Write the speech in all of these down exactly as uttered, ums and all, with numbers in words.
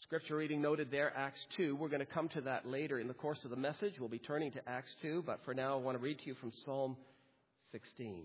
Scripture reading noted there, Acts two. We're going to come to that later in the course of the message. We'll be turning to Acts two, but for now I want to read to you from Psalm sixteen.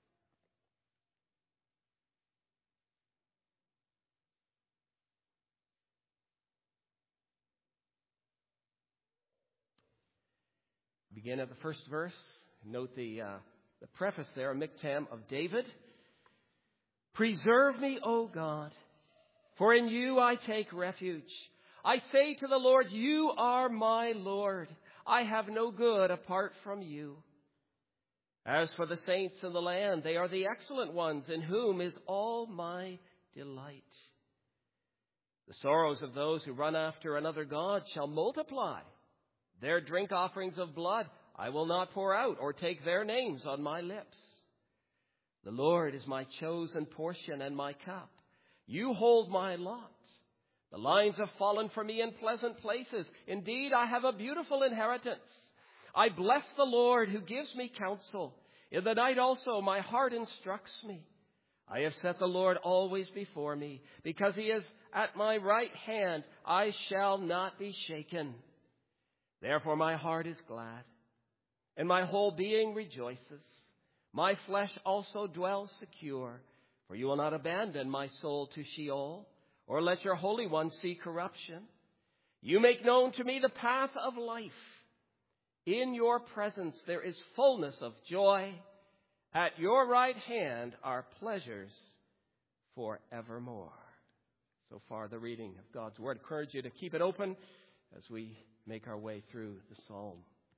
Begin at the first verse. Note the, uh, the preface there, a miktam of David. Preserve me, O God, for in you I take refuge. I say to the Lord, you are my Lord. I have no good apart from you. As for the saints in the land, they are the excellent ones in whom is all my delight. The sorrows of those who run after another god shall multiply. Their drink offerings of blood I will not pour out or take their names on my lips. The Lord is my chosen portion and my cup. You hold my lot. The lines have fallen for me in pleasant places. Indeed, I have a beautiful inheritance. I bless the Lord who gives me counsel. In the night also my heart instructs me. I have set the Lord always before me. Because he is at my right hand, I shall not be shaken. Therefore my heart is glad, and my whole being rejoices. My flesh also dwells secure, for you will not abandon my soul to Sheol, or let your Holy One see corruption. You make known to me the path of life. In your presence there is fullness of joy. At your right hand are pleasures forevermore. So far the reading of God's Word. I encourage you to keep it open as we make our way through the psalm.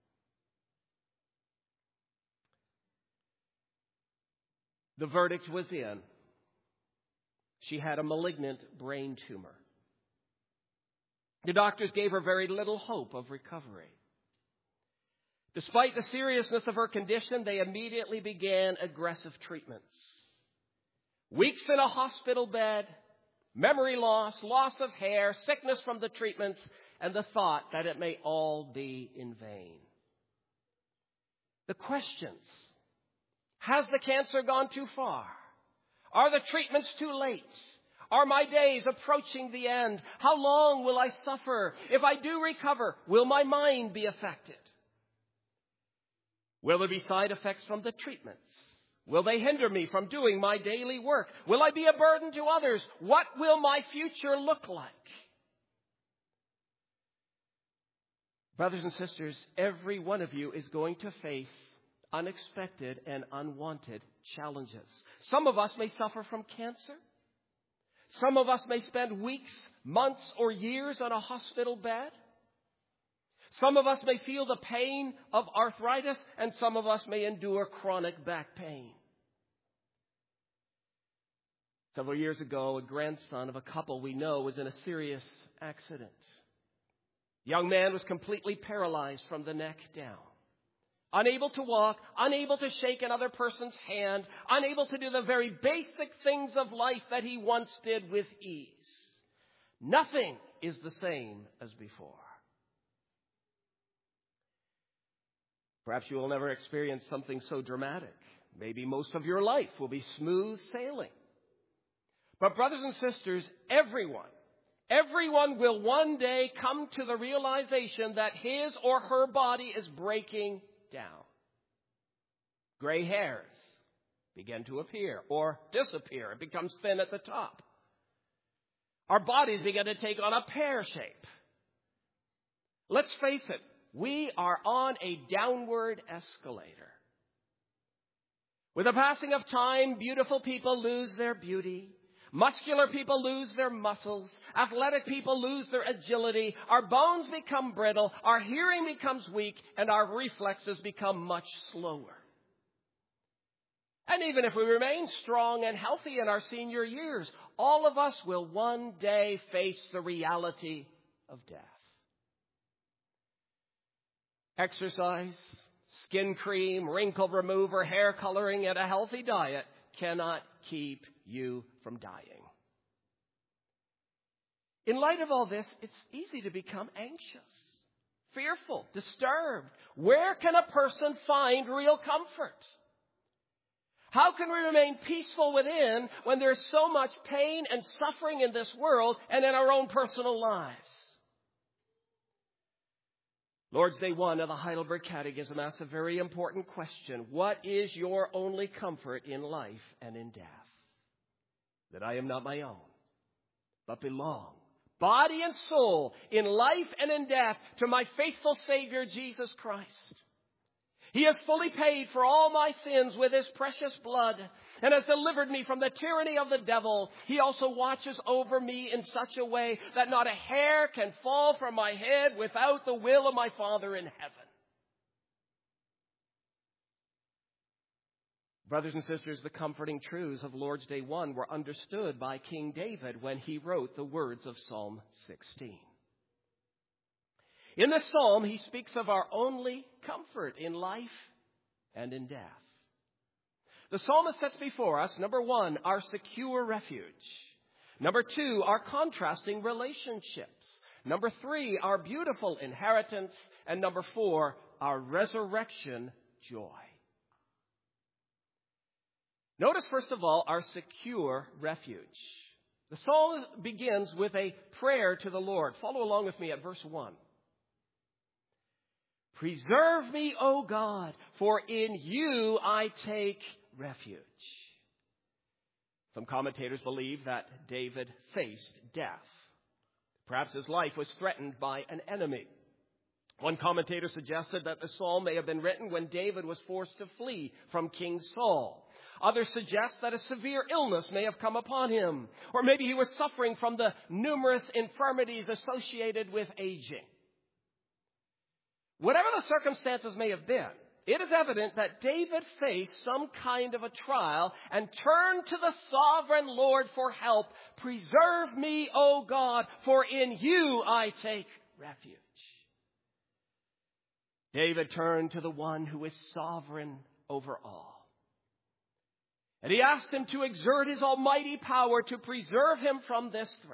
The verdict was in. She had a malignant brain tumor. The doctors gave her very little hope of recovery. Despite the seriousness of her condition, they immediately began aggressive treatments. Weeks in a hospital bed, memory loss, loss of hair, sickness from the treatments, and the thought that it may all be in vain. The questions: has the cancer gone too far? Are the treatments too late? Are my days approaching the end? How long will I suffer? If I do recover, will my mind be affected? Will there be side effects from the treatments? Will they hinder me from doing my daily work? Will I be a burden to others? What will my future look like? Brothers and sisters, every one of you is going to face unexpected and unwanted challenges. Some of us may suffer from cancer. Some of us may spend weeks, months, or years on a hospital bed. Some of us may feel the pain of arthritis, and some of us may endure chronic back pain. Several years ago, a grandson of a couple we know was in a serious accident. The young man was completely paralyzed from the neck down. Unable to walk, unable to shake another person's hand, unable to do the very basic things of life that he once did with ease. Nothing is the same as before. Perhaps you will never experience something so dramatic. Maybe most of your life will be smooth sailing. But brothers and sisters, everyone, everyone will one day come to the realization that his or her body is breaking down. Gray hairs begin to appear or disappear. It becomes thin at the top. Our bodies begin to take on a pear shape. Let's face it, we are on a downward escalator. With the passing of time, beautiful people lose their beauty. Muscular people lose their muscles. Athletic people lose their agility. Our bones become brittle. Our hearing becomes weak. And our reflexes become much slower. And even if we remain strong and healthy in our senior years, all of us will one day face the reality of death. Exercise, skin cream, wrinkle remover, hair coloring, and a healthy diet cannot keep you from dying. In light of all this, it's easy to become anxious, fearful, disturbed. Where can a person find real comfort? How can we remain peaceful within when there's so much pain and suffering in this world and in our own personal lives? Lord's Day one of the Heidelberg Catechism asks a very important question. What is your only comfort in life and in death? That I am not my own, but belong, body and soul, in life and in death, to my faithful Savior, Jesus Christ. He has fully paid for all my sins with His precious blood and has delivered me from the tyranny of the devil. He also watches over me in such a way that not a hair can fall from my head without the will of my Father in heaven. Brothers and sisters, the comforting truths of Lord's Day one were understood by King David when he wrote the words of Psalm sixteen. In this psalm, he speaks of our only comfort in life and in death. The psalmist sets before us, number one, our secure refuge. Number two, our contrasting relationships. Number three, our beautiful inheritance. And number four, our resurrection joy. Notice, first of all, our secure refuge. The psalm begins with a prayer to the Lord. Follow along with me at verse one. Preserve me, O God, for in you I take refuge. Some commentators believe that David faced death. Perhaps his life was threatened by an enemy. One commentator suggested that the psalm may have been written when David was forced to flee from King Saul. Others suggest that a severe illness may have come upon him, or maybe he was suffering from the numerous infirmities associated with aging. Whatever the circumstances may have been, it is evident that David faced some kind of a trial and turned to the sovereign Lord for help. Preserve me, O God, for in you I take refuge. David turned to the one who is sovereign over all. And he asked him to exert his almighty power to preserve him from this threat.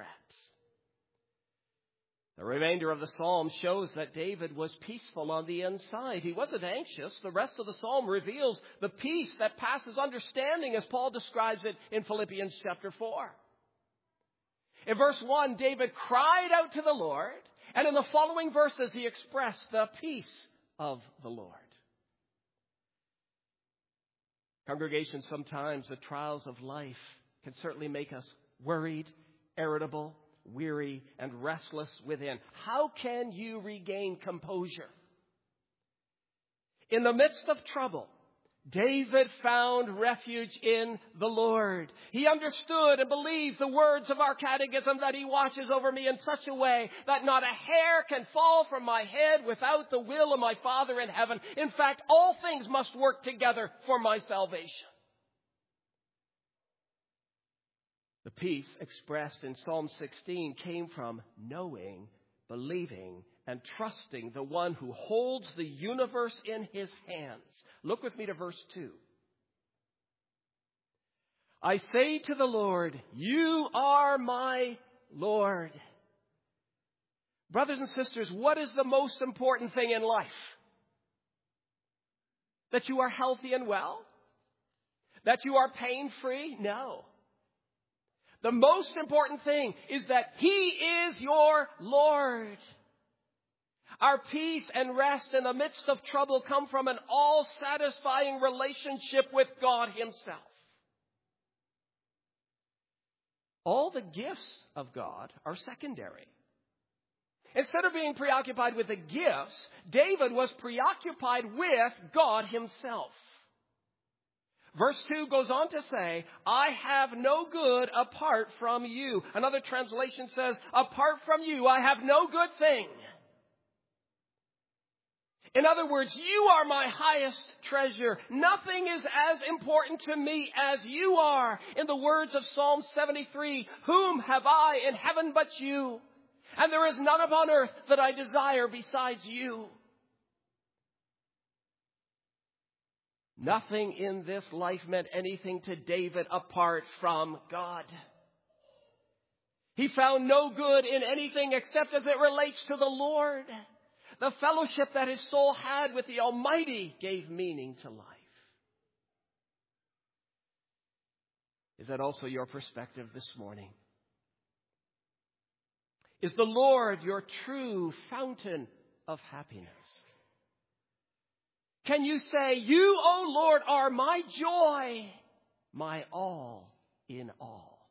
The remainder of the psalm shows that David was peaceful on the inside. He wasn't anxious. The rest of the psalm reveals the peace that passes understanding, as Paul describes it in Philippians chapter four. In verse one, David cried out to the Lord, and in the following verses he expressed the peace of the Lord. Congregation, sometimes the trials of life can certainly make us worried, irritable, weary, and restless within. How can you regain composure? In the midst of trouble, David found refuge in the Lord. He understood and believed the words of our catechism that He watches over me in such a way that not a hair can fall from my head without the will of my Father in heaven. In fact, all things must work together for my salvation. The peace expressed in Psalm sixteen came from knowing, believing, and trusting the one who holds the universe in His hands. Look with me to verse two. I say to the Lord, you are my Lord. Brothers and sisters, what is the most important thing in life? That you are healthy and well? That you are pain-free? No. The most important thing is that He is your Lord. Our peace and rest in the midst of trouble come from an all-satisfying relationship with God Himself. All the gifts of God are secondary. Instead of being preoccupied with the gifts, David was preoccupied with God Himself. Verse two goes on to say, I have no good apart from you. Another translation says, apart from you, I have no good thing. In other words, you are my highest treasure. Nothing is as important to me as you are. In the words of Psalm seventy-three, whom have I in heaven but you? And there is none upon earth that I desire besides you. Nothing in this life meant anything to David apart from God. He found no good in anything except as it relates to the Lord. The fellowship that his soul had with the Almighty gave meaning to life. Is that also your perspective this morning? Is the Lord your true fountain of happiness? Can you say, you, O Lord, are my joy, my all in all?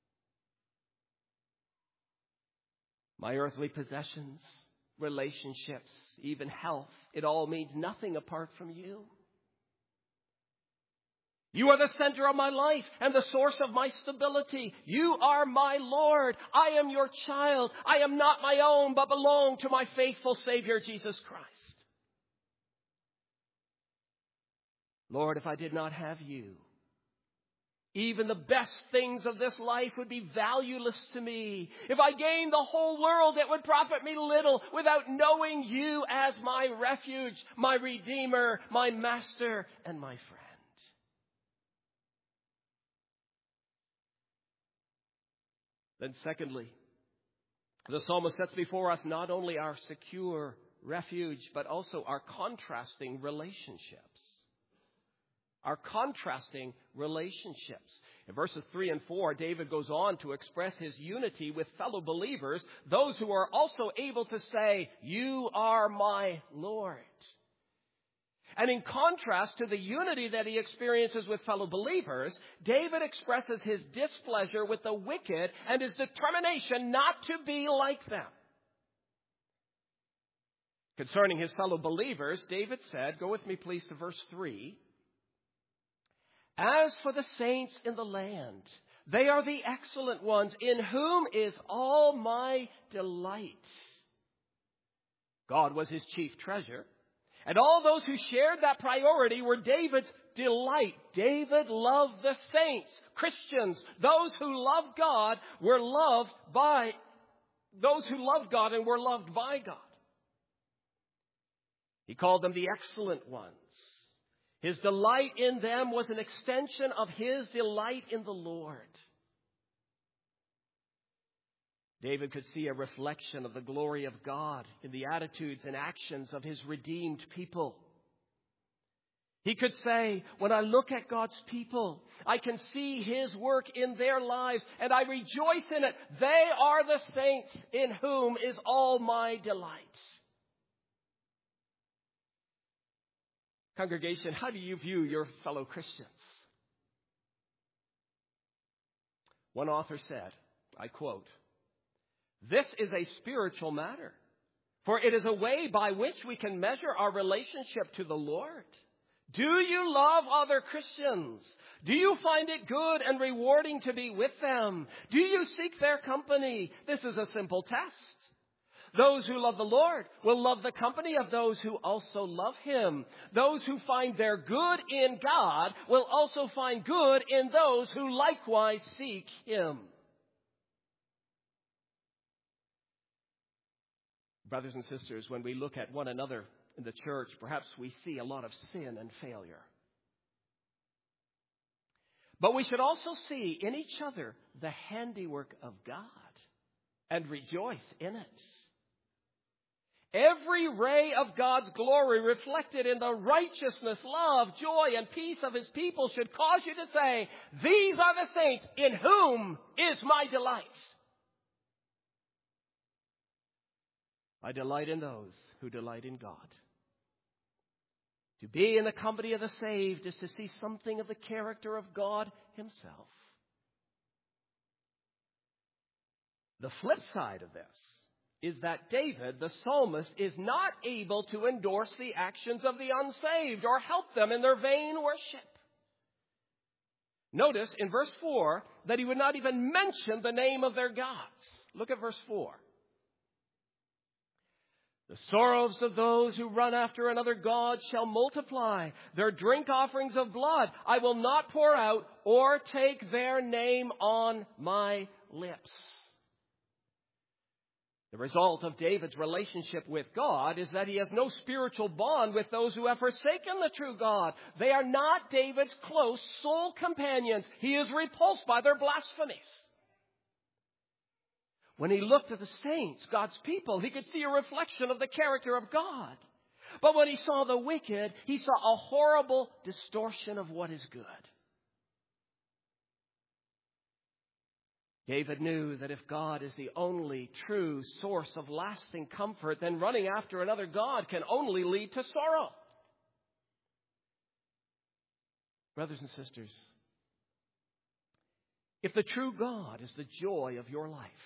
My earthly possessions, relationships, even health, it all means nothing apart from you. You are the center of my life and the source of my stability. You are my Lord. I am your child. I am not my own, but belong to my faithful Savior, Jesus Christ. Lord, if I did not have you, even the best things of this life would be valueless to me. If I gained the whole world, it would profit me little without knowing you as my refuge, my Redeemer, my Master, and my friend. Then secondly, the psalmist sets before us not only our secure refuge, but also our contrasting relationships. Our contrasting relationships. In verses three and four, David goes on to express his unity with fellow believers, those who are also able to say, you are my Lord. And in contrast to the unity that he experiences with fellow believers, David expresses his displeasure with the wicked and his determination not to be like them. Concerning his fellow believers, David said, go with me please to verse three. As for the saints in the land, they are the excellent ones, in whom is all my delight. God was his chief treasure. And all those who shared that priority were David's delight. David loved the saints, Christians, those who loved God were loved by, those who loved God and were loved by God. He called them the excellent ones. His delight in them was an extension of his delight in the Lord. David could see a reflection of the glory of God in the attitudes and actions of his redeemed people. He could say, when I look at God's people, I can see his work in their lives, and I rejoice in it. They are the saints in whom is all my delight. Congregation, how do you view your fellow Christians? One author said, I quote, this is a spiritual matter, for it is a way by which we can measure our relationship to the Lord. Do you love other Christians? Do you find it good and rewarding to be with them? Do you seek their company? This is a simple test. Those who love the Lord will love the company of those who also love him. Those who find their good in God will also find good in those who likewise seek him. Brothers and sisters, when we look at one another in the church, perhaps we see a lot of sin and failure. But we should also see in each other the handiwork of God and rejoice in it. Every ray of God's glory reflected in the righteousness, love, joy, and peace of his people should cause you to say, these are the saints in whom is my delight. I delight in those who delight in God. To be in the company of the saved is to see something of the character of God himself. The flip side of this is that David, the psalmist, is not able to endorse the actions of the unsaved or help them in their vain worship. Notice in verse four that he would not even mention the name of their gods. Look at verse four. The sorrows of those who run after another god shall multiply. Their drink offerings of blood I will not pour out or take their name on my lips. The result of David's relationship with God is that he has no spiritual bond with those who have forsaken the true God. They are not David's close soul companions. He is repulsed by their blasphemies. When he looked at the saints, God's people, he could see a reflection of the character of God. But when he saw the wicked, he saw a horrible distortion of what is good. David knew that if God is the only true source of lasting comfort, then running after another God can only lead to sorrow. Brothers and sisters, if the true God is the joy of your life,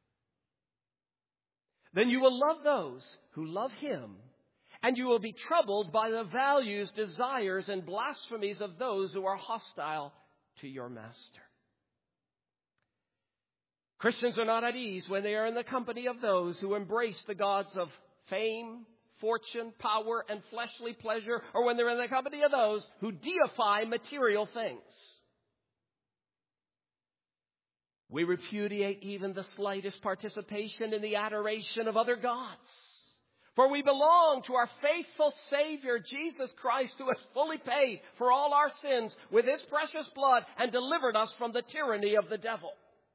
then you will love those who love Him, and you will be troubled by the values, desires, and blasphemies of those who are hostile to your master. Christians are not at ease when they are in the company of those who embrace the gods of fame, fortune, power, and fleshly pleasure, or when they're in the company of those who deify material things. We repudiate even the slightest participation in the adoration of other gods. For we belong to our faithful Savior, Jesus Christ, who has fully paid for all our sins with His precious blood and delivered us from the tyranny of the devil.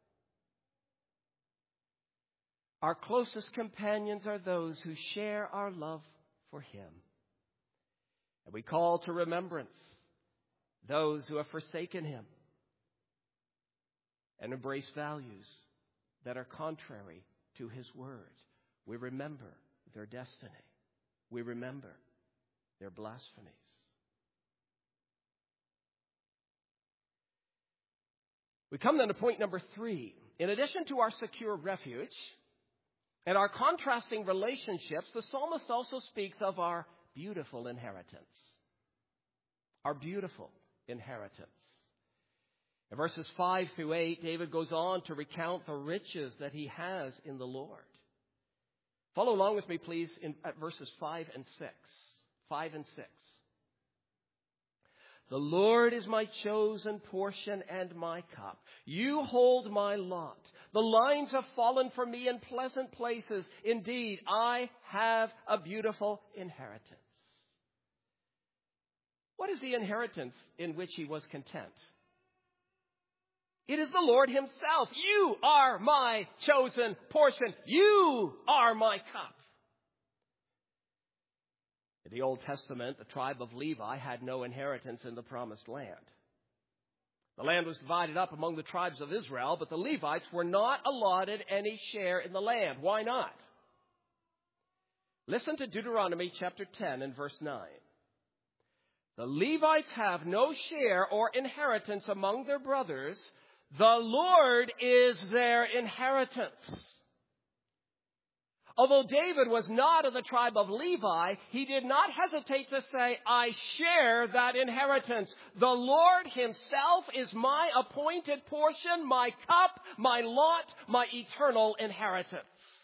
Our closest companions are those who share our love for Him. And we call to remembrance those who have forsaken Him and embrace values that are contrary to His word. We remember their destiny. We remember their blasphemies. We come then to point number three. In addition to our secure refuge and our contrasting relationships, the psalmist also speaks of our beautiful inheritance. Our beautiful inheritance. In verses five through eight, David goes on to recount the riches that he has in the Lord. Follow along with me, please, in, at verses five and six. five and six. The Lord is my chosen portion and my cup. You hold my lot. The lines have fallen for me in pleasant places. Indeed, I have a beautiful inheritance. What is the inheritance in which he was content? It is the Lord Himself. You are my chosen portion. You are my cup. In the Old Testament, the tribe of Levi had no inheritance in the promised land. The land was divided up among the tribes of Israel, but the Levites were not allotted any share in the land. Why not? Listen to Deuteronomy chapter ten and verse nine. The Levites have no share or inheritance among their brothers. The Lord is their inheritance. Although David was not of the tribe of Levi, he did not hesitate to say, I share that inheritance. The Lord Himself is my appointed portion, my cup, my lot, my eternal inheritance.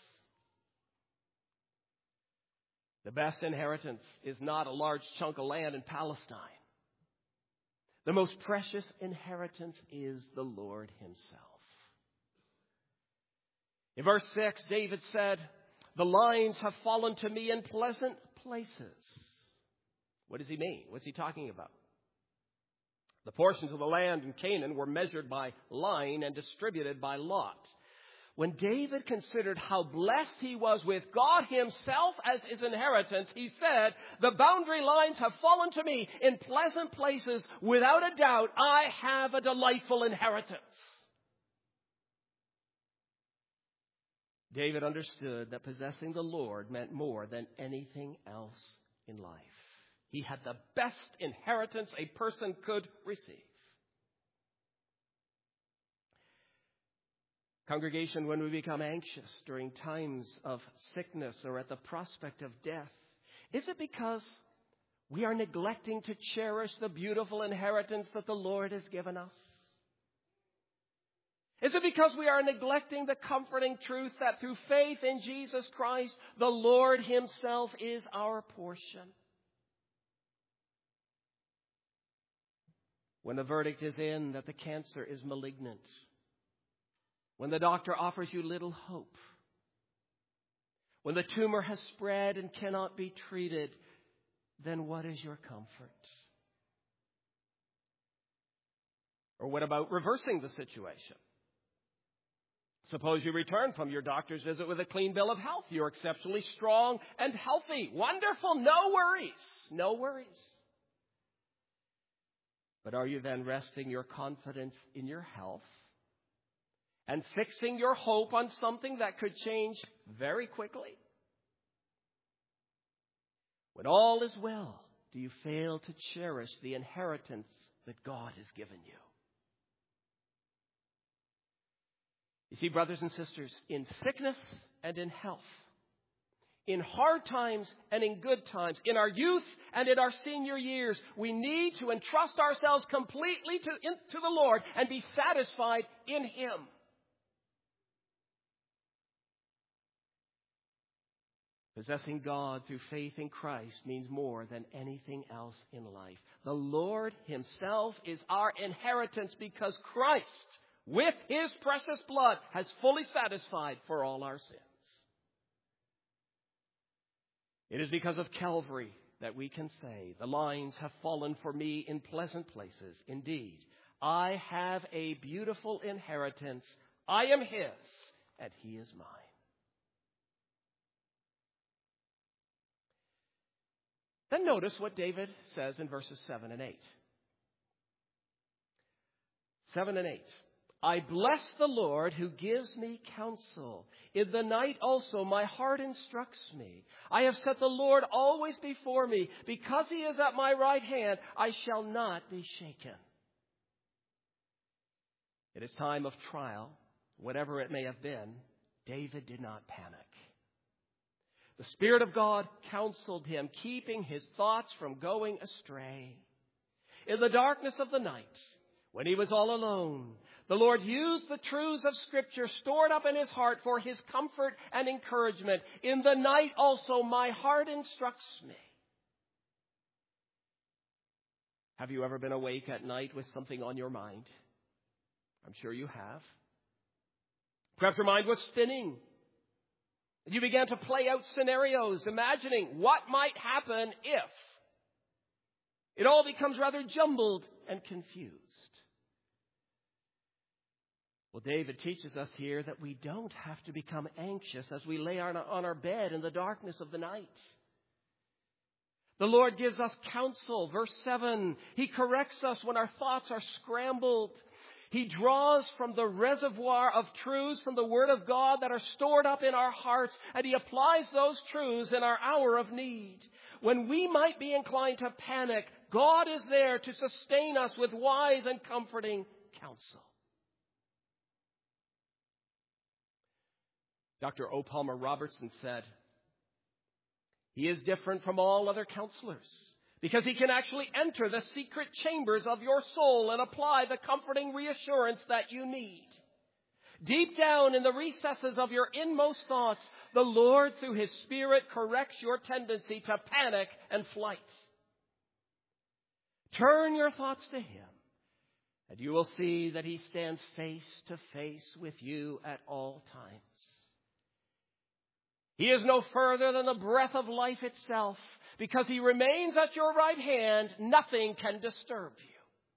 The best inheritance is not a large chunk of land in Palestine. The most precious inheritance is the Lord Himself. In verse six, David said, the lines have fallen to me in pleasant places. What does he mean? What's he talking about? The portions of the land in Canaan were measured by line and distributed by lot. When David considered how blessed he was with God Himself as his inheritance, he said, the boundary lines have fallen to me in pleasant places. Without a doubt, I have a delightful inheritance. David understood that possessing the Lord meant more than anything else in life. He had the best inheritance a person could receive. Congregation, when we become anxious during times of sickness or at the prospect of death, is it because we are neglecting to cherish the beautiful inheritance that the Lord has given us? Is it because we are neglecting the comforting truth that through faith in Jesus Christ, the Lord Himself is our portion? When the verdict is in that the cancer is malignant, when the doctor offers you little hope, when the tumor has spread and cannot be treated, then what is your comfort? Or what about reversing the situation? Suppose you return from your doctor's visit with a clean bill of health. You're exceptionally strong and healthy. Wonderful. No worries. No worries. But are you then resting your confidence in your health and fixing your hope on something that could change very quickly? When all is well, do you fail to cherish the inheritance that God has given you? You see, brothers and sisters, in sickness and in health, in hard times and in good times, in our youth and in our senior years, we need to entrust ourselves completely to, in, to the Lord and be satisfied in Him. Possessing God through faith in Christ means more than anything else in life. The Lord Himself is our inheritance because Christ, with His precious blood, has fully satisfied for all our sins. It is because of Calvary that we can say, the lines have fallen for me in pleasant places. Indeed, I have a beautiful inheritance. I am His, and He is mine. Then notice what David says in verses seven and eight. seven and eight. I bless the Lord who gives me counsel. In the night also my heart instructs me. I have set the Lord always before me. Because He is at my right hand, I shall not be shaken. In his time of trial, whatever it may have been, David did not panic. The Spirit of God counseled him, keeping his thoughts from going astray. In the darkness of the night, when he was all alone, the Lord used the truths of Scripture stored up in his heart for his comfort and encouragement. In the night also my heart instructs me. Have you ever been awake at night with something on your mind? I'm sure you have. Perhaps your mind was spinning. You began to play out scenarios, imagining what might happen if. It all becomes rather jumbled and confused. Well, David teaches us here that we don't have to become anxious as we lay on our bed in the darkness of the night. The Lord gives us counsel. Verse seven, He corrects us when our thoughts are scrambled. He draws from the reservoir of truths from the Word of God that are stored up in our hearts, and He applies those truths in our hour of need. When we might be inclined to panic, God is there to sustain us with wise and comforting counsel. Doctor O. Palmer Robertson said, He is different from all other counselors because He can actually enter the secret chambers of your soul and apply the comforting reassurance that you need. Deep down in the recesses of your inmost thoughts, the Lord, through His Spirit, corrects your tendency to panic and flight. Turn your thoughts to Him, and you will see that He stands face to face with you at all times. He is no further than the breath of life itself. Because He remains at your right hand, nothing can disturb you.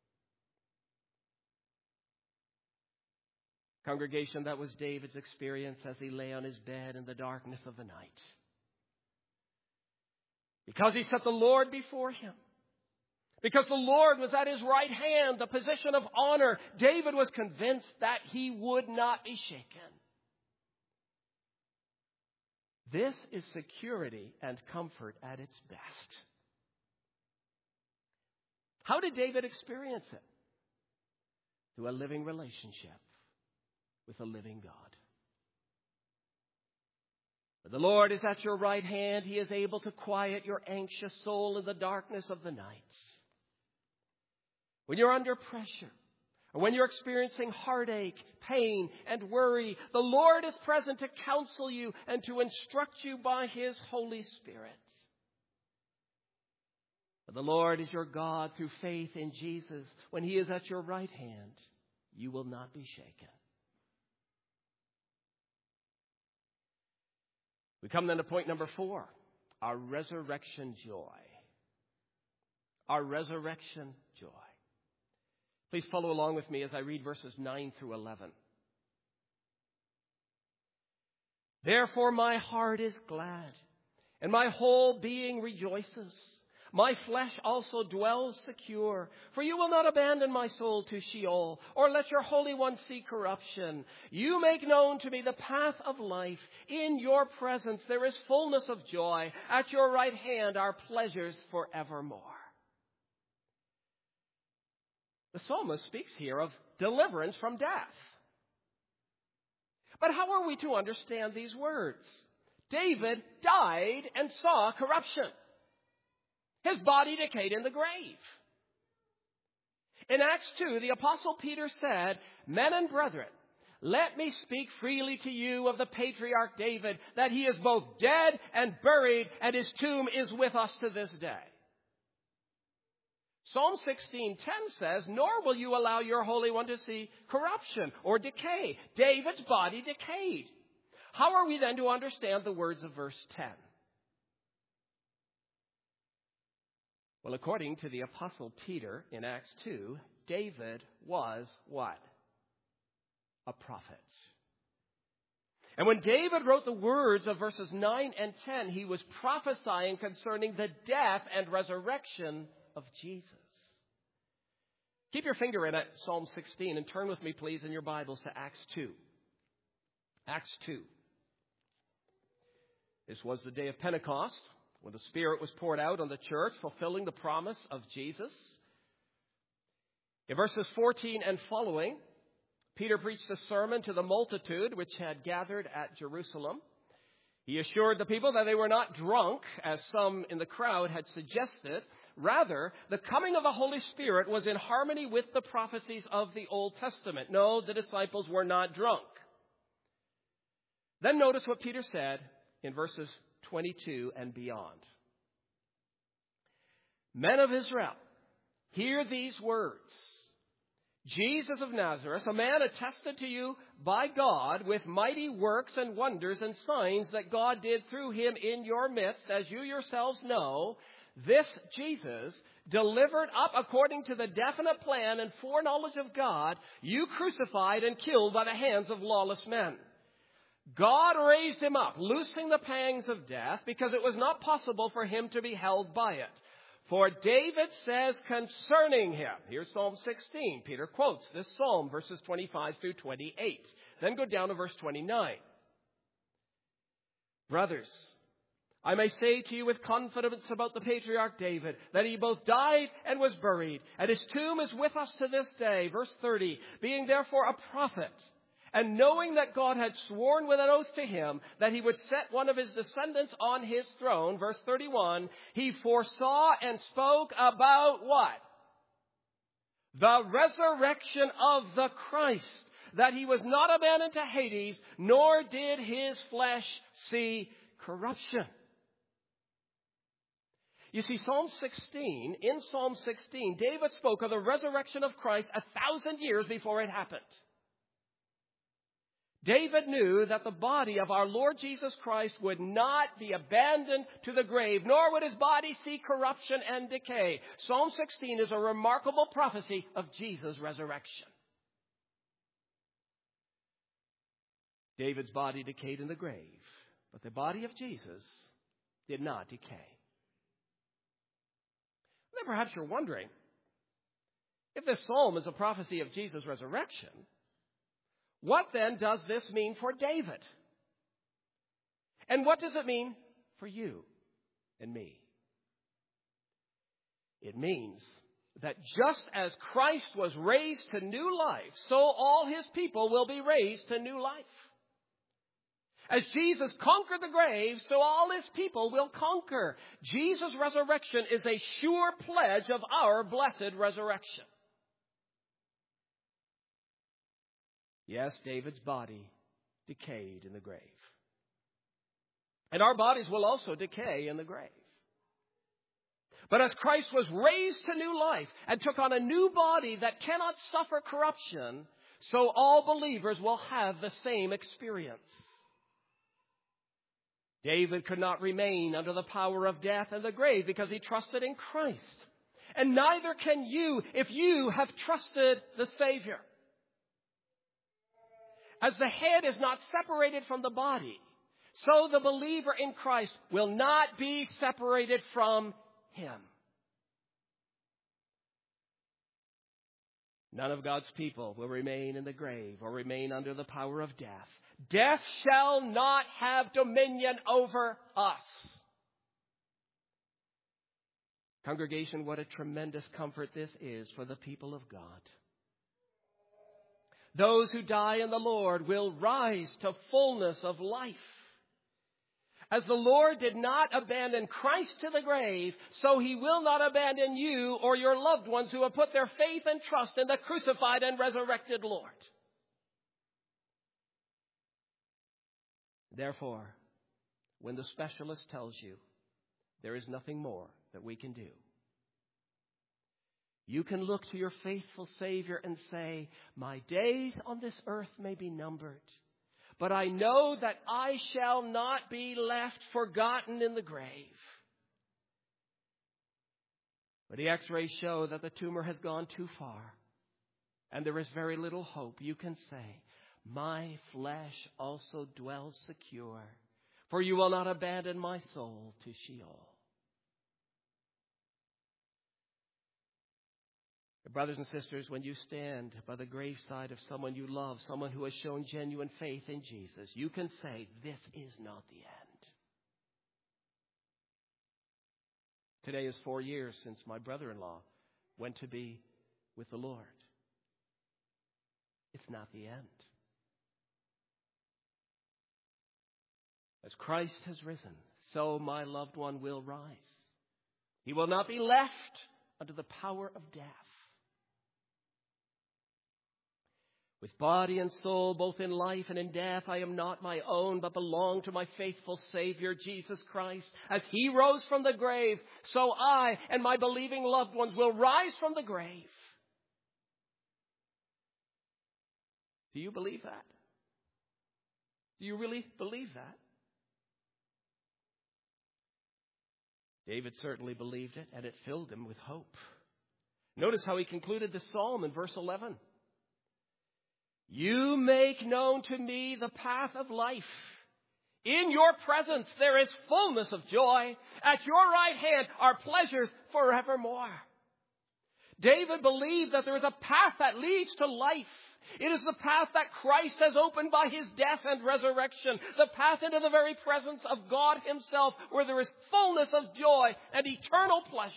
Congregation, that was David's experience as he lay on his bed in the darkness of the night. Because he set the Lord before him. Because the Lord was at his right hand, the position of honor, David was convinced that he would not be shaken. This is security and comfort at its best. How did David experience it? Through a living relationship with a living God. When the Lord is at your right hand, He is able to quiet your anxious soul in the darkness of the night. When you're under pressure, or when you're experiencing heartache, pain, and worry, the Lord is present to counsel you and to instruct you by His Holy Spirit. But the Lord is your God through faith in Jesus. When He is at your right hand, you will not be shaken. We come then to point number four, our resurrection joy. Our resurrection joy. Please follow along with me as I read verses nine through eleven. Therefore my heart is glad, and my whole being rejoices. My flesh also dwells secure, for you will not abandon my soul to Sheol, or let your Holy One see corruption. You make known to me the path of life. In your presence there is fullness of joy. At your right hand are pleasures forevermore. The psalmist speaks here of deliverance from death. But how are we to understand these words? David died and saw corruption. His body decayed in the grave. In Acts two, the Apostle Peter said, "Men and brethren, let me speak freely to you of the patriarch David, that he is both dead and buried, and his tomb is with us to this day." Psalm sixteen ten says, "Nor will you allow your Holy One to see corruption or decay." David's body decayed. How are we then to understand the words of verse ten? Well, according to the Apostle Peter in Acts two, David was what? A prophet. And when David wrote the words of verses nine and ten, he was prophesying concerning the death and resurrection of Jesus. Keep your finger in at Psalm sixteen and turn with me, please, in your Bibles to Acts two. Acts two. This was the day of Pentecost, when the Spirit was poured out on the church, fulfilling the promise of Jesus. In verses fourteen and following, Peter preached a sermon to the multitude which had gathered at Jerusalem. He assured the people that they were not drunk, as some in the crowd had suggested. Rather, the coming of the Holy Spirit was in harmony with the prophecies of the Old Testament. No, the disciples were not drunk. Then notice what Peter said in verses twenty-two and beyond. "Men of Israel, hear these words. Jesus of Nazareth, a man attested to you by God with mighty works and wonders and signs that God did through him in your midst, as you yourselves know, this Jesus, delivered up according to the definite plan and foreknowledge of God, you crucified and killed by the hands of lawless men. God raised him up, loosing the pangs of death, because it was not possible for him to be held by it. For David says concerning him," here's Psalm sixteen. Peter quotes this psalm, verses twenty-five through twenty-eight. Then go down to verse twenty-nine. "Brothers, I may say to you with confidence about the patriarch David, that he both died and was buried, and his tomb is with us to this day." Verse thirty, "Being therefore a prophet, and knowing that God had sworn with an oath to him that he would set one of his descendants on his throne," verse thirty-one, "he foresaw and spoke about" what? "The resurrection of the Christ, that he was not abandoned to Hades, nor did his flesh see corruption." You see, Psalm sixteen, in Psalm sixteen, David spoke of the resurrection of Christ a thousand years before it happened. David knew that the body of our Lord Jesus Christ would not be abandoned to the grave, nor would his body see corruption and decay. Psalm sixteen is a remarkable prophecy of Jesus' resurrection. David's body decayed in the grave, but the body of Jesus did not decay. Then perhaps you're wondering, if this psalm is a prophecy of Jesus' resurrection, what then does this mean for David? And what does it mean for you and me? It means that just as Christ was raised to new life, so all his people will be raised to new life. As Jesus conquered the grave, so all his people will conquer. Jesus' resurrection is a sure pledge of our blessed resurrection. Yes, David's body decayed in the grave. And our bodies will also decay in the grave. But as Christ was raised to new life and took on a new body that cannot suffer corruption, so all believers will have the same experience. David could not remain under the power of death and the grave because he trusted in Christ. And neither can you if you have trusted the Savior. As the head is not separated from the body, so the believer in Christ will not be separated from him. None of God's people will remain in the grave or remain under the power of death. Death shall not have dominion over us. Congregation, what a tremendous comfort this is for the people of God. Those who die in the Lord will rise to fullness of life. As the Lord did not abandon Christ to the grave, so he will not abandon you or your loved ones who have put their faith and trust in the crucified and resurrected Lord. Therefore, when the specialist tells you there is nothing more that we can do, you can look to your faithful Savior and say, my days on this earth may be numbered, but I know that I shall not be left forgotten in the grave. But the x-rays show that the tumor has gone too far, and there is very little hope. You can say, my flesh also dwells secure, for you will not abandon my soul to Sheol. Brothers and sisters, when you stand by the graveside of someone you love, someone who has shown genuine faith in Jesus, you can say, this is not the end. Today is four years since my brother-in-law went to be with the Lord. It's not the end. As Christ has risen, so my loved one will rise. He will not be left under the power of death. With body and soul, both in life and in death, I am not my own, but belong to my faithful Savior, Jesus Christ. As he rose from the grave, so I and my believing loved ones will rise from the grave. Do you believe that? Do you really believe that? David certainly believed it, and it filled him with hope. Notice how he concluded the psalm in verse eleven. You make known to me the path of life. In your presence there is fullness of joy. At your right hand are pleasures forevermore. David believed that there is a path that leads to life. It is the path that Christ has opened by his death and resurrection. The path into the very presence of God himself, where there is fullness of joy and eternal pleasures.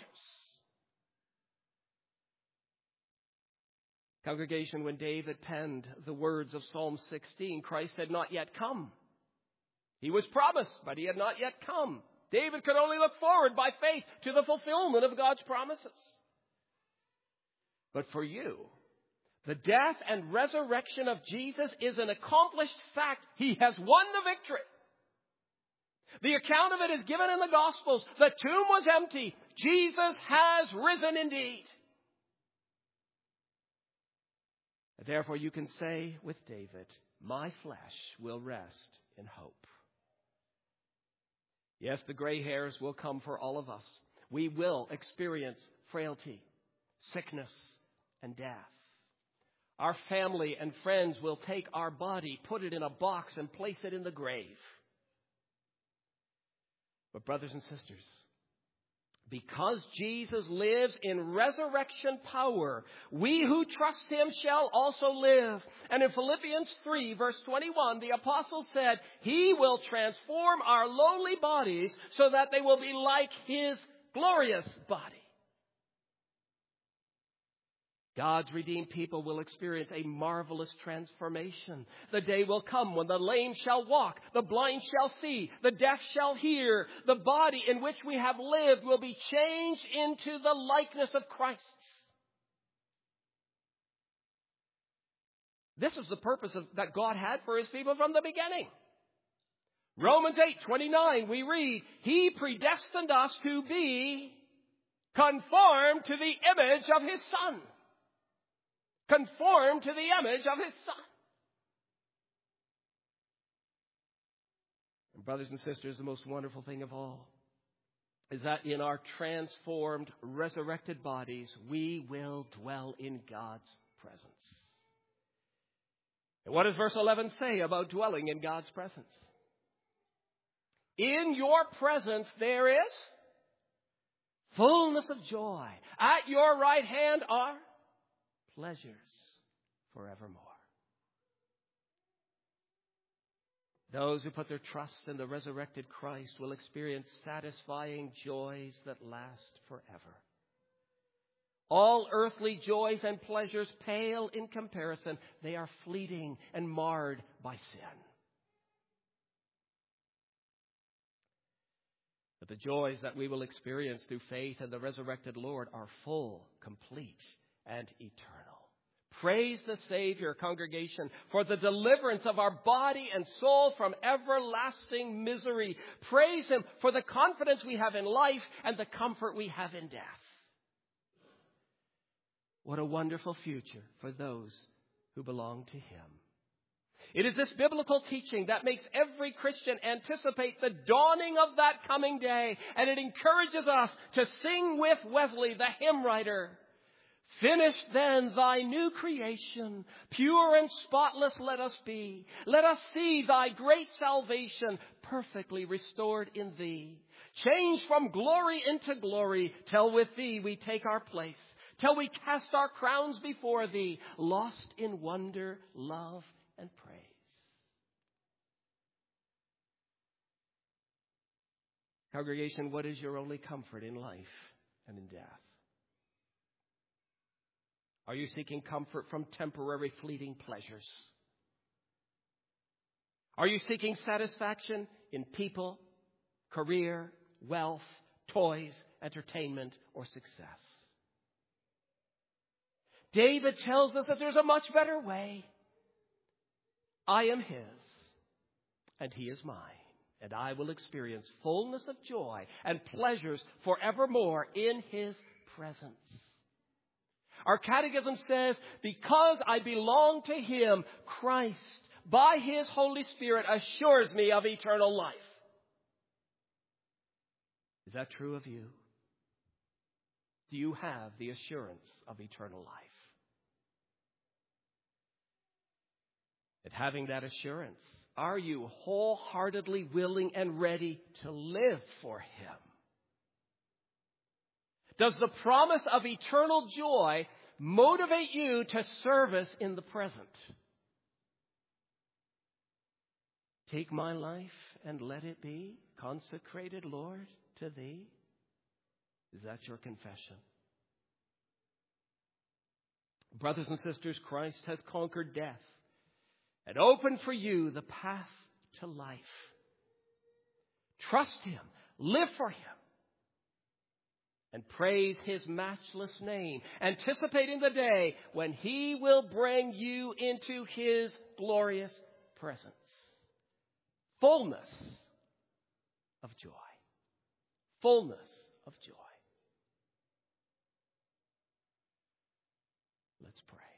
Congregation, when David penned the words of Psalm sixteen, Christ had not yet come. He was promised, but he had not yet come. David could only look forward by faith to the fulfillment of God's promises. But for you, the death and resurrection of Jesus is an accomplished fact. He has won the victory. The account of it is given in the Gospels. The tomb was empty. Jesus has risen indeed. Therefore, you can say with David, my flesh will rest in hope. Yes, the gray hairs will come for all of us. We will experience frailty, sickness, and death. Our family and friends will take our body, put it in a box, and place it in the grave. But brothers and sisters, because Jesus lives in resurrection power, we who trust him shall also live. And in Philippians three, verse twenty-one, the apostle said, he will transform our lowly bodies so that they will be like his glorious body. God's redeemed people will experience a marvelous transformation. The day will come when the lame shall walk, the blind shall see, the deaf shall hear. The body in which we have lived will be changed into the likeness of Christ's. This is the purpose of, that God had for his people from the beginning. Romans eight twenty-nine, we read, he predestined us to be conformed to the image of his Son. Conformed to the image of his Son. And brothers and sisters, the most wonderful thing of all is that in our transformed, resurrected bodies, we will dwell in God's presence. And what does verse eleven say about dwelling in God's presence? In your presence there is fullness of joy. At your right hand are pleasures forevermore. Those who put their trust in the resurrected Christ will experience satisfying joys that last forever. All earthly joys and pleasures pale in comparison. They are fleeting and marred by sin. But the joys that we will experience through faith in the resurrected Lord are full, complete, and eternal. Praise the Savior, congregation, for the deliverance of our body and soul from everlasting misery. Praise Him for the confidence we have in life and the comfort we have in death. What a wonderful future for those who belong to Him. It is this biblical teaching that makes every Christian anticipate the dawning of that coming day, and it encourages us to sing with Wesley, the hymn writer. Finish then thy new creation, pure and spotless let us be. Let us see thy great salvation perfectly restored in thee. Change from glory into glory, till with thee we take our place, till we cast our crowns before thee, lost in wonder, love, and praise. Congregation, what is your only comfort in life and in death? Are you seeking comfort from temporary fleeting pleasures? Are you seeking satisfaction in people, career, wealth, toys, entertainment, or success? David tells us that there's a much better way. I am His, and He is mine, and I will experience fullness of joy and pleasures forevermore in His presence. Our catechism says, because I belong to Him, Christ, by His Holy Spirit, assures me of eternal life. Is that true of you? Do you have the assurance of eternal life? And having that assurance, are you wholeheartedly willing and ready to live for Him? Does the promise of eternal joy motivate you to service in the present? Take my life and let it be consecrated, Lord, to Thee. Is that your confession? Brothers and sisters, Christ has conquered death and opened for you the path to life. Trust Him, live for Him, and praise His matchless name, anticipating the day when He will bring you into His glorious presence. Fullness of joy. Fullness of joy. Let's pray.